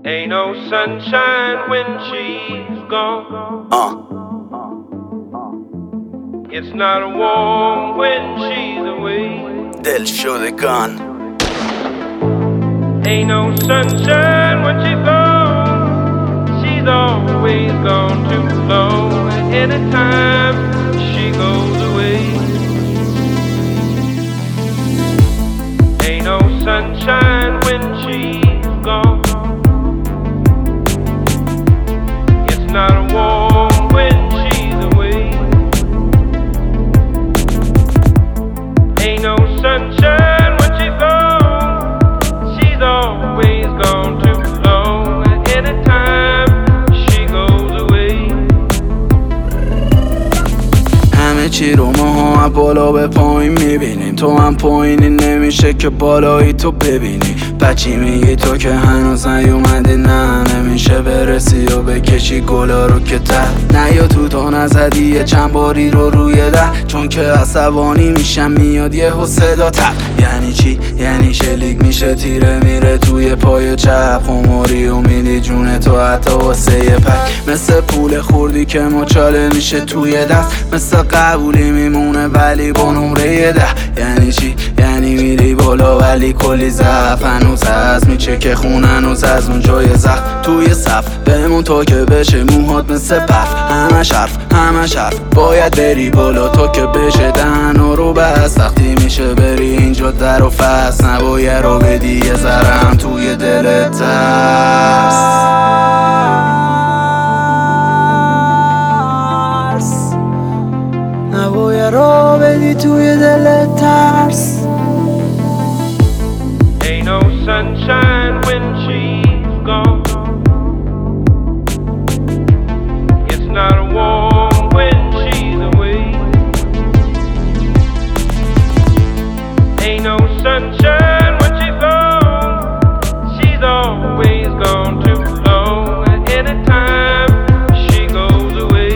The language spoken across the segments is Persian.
Ain't no sunshine when she's gone. It's not warm when she's away. Del Showdecan. Ain't no sunshine when she's gone. She's always gone too long. And anytime she goes away, ain't no sunshine when she's gone. It's not warm when she's away. Ain't no sunshine when she's gone. She's always gone too long. And anytime she goes away. همه چی رو ما هم بالا به پایین میبینیم، تو هم پایینی نمیشه که بالایی تو ببینی. بچی میگی تو که هنوز نیومدی، نه نمیشه برسی و بکشی گلا رو که ته. نه یا تو نزدی یه چند باری رو روی ده، چون که عصبانی میشم میاد یه صدا تق. یعنی چی؟ یعنی شلیک میشه تیره میره توی پای چپ، خماری و میدی جون تو حتی واسه یه پک. مثل پول خوردی که مچاله میشه توی دست، مثل قبولی میمونه ولی با نمره 10. یعنی چی؟ یعنی میری بالا ولی کلی ضعف هنوز هست، میچه که خون هنوز از اون جای زخم. توی صف بمون تا که بشه موهات مثل برف، همش حرف باید بری بالا تا که بشه دهنا رو بست. وقتی میشه بری اینجا در و فست، نباید رو بدی یه ذرم توی دلت ترس. نباید رو بدی توی دلت ترس. Ain't no sunshine when she's gone. It's not warm when she's away. Ain't no sunshine when she's gone. She's always gone too long. And anytime she goes away.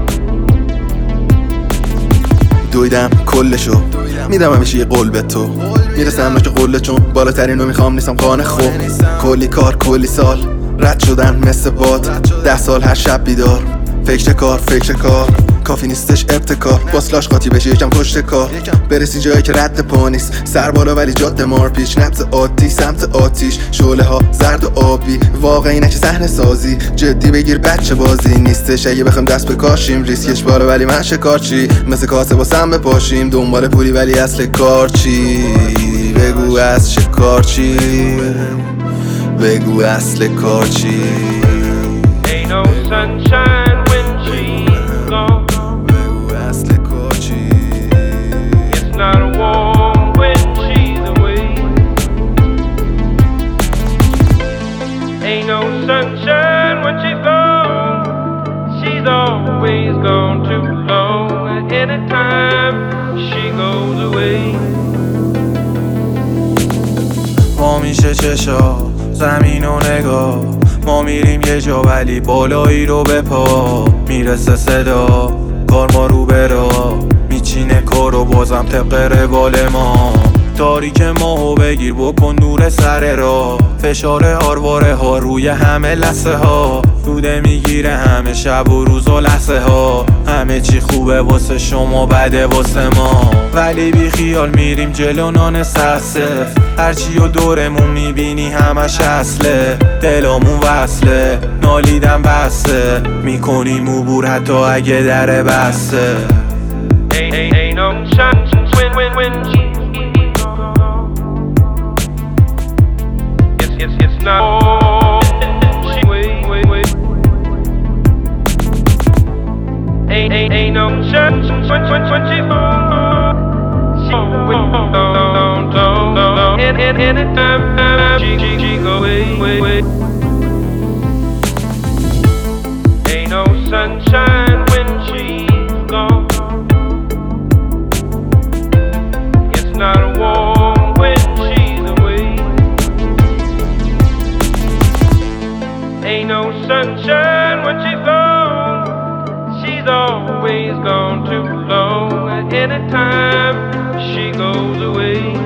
دویدم کلشو میدم همیشه یه قول به تو، میرسم نوک قله چون بالاترینو میخوام نیستم قانه خوب. کلی کار کلی سال رد شدن مثل باد، 10 سال هر شب بیدار فکر کار کافی نیستش ابتکار. باسلاش قاطی بشه یکم پشت کار، برسی جایی که رد پا نیست، سر بالا ولی جاده مار پیش. نبض عادی سمت آتیش، شعله ها زرد و آبی، واقعی نکه صحنه سازی. جدی بگیر بچه بازی نیستش اگه بخوام دست بکاشیم. ریسکش بالا ولی من شکارچی، مثل کاسه واسم بپاشیم. دنبال پولی ولی اصل کار چی؟ بگو از چه کار چی؟ بگو اصل کار چی؟ Ain't no sunshine when she's gone. بگو اصل کار چی؟ It's not warm when she's away. Ain't no sunshine when she's gone. She's always gone too long. And anytime she goes away. ما میشه چشا زمین و نگاه، ما میریم یه جا ولی بالایی رو به پا. میرسه صدا کار ما رو برا، میچینه کارو بازم طبق روال ما. تاریک ماهو بگیر بکن نور سر را، فشار هارواره ها روی همه لحظه ها. دوده میگیره همه شب و روز و لحظه ها. همه چی خوبه واسه شما بده واسه ما، ولی بی خیال میریم جلو نان سخصف. هرچی و دورمون میبینی همش اصله، دلامون وصله نالیدن بسته. میکنیم عبور حتی اگه در بسته. Ain't no sunshine when she's gone. It's not warm she wait. Ain't no sunshine when she's gone. She gone. Anytime she go away. Ain't no sunshine when she's gone. It's not warm when she's away. Ain't no sunshine when she's gone. She's always gone too long. And anytime she goes away.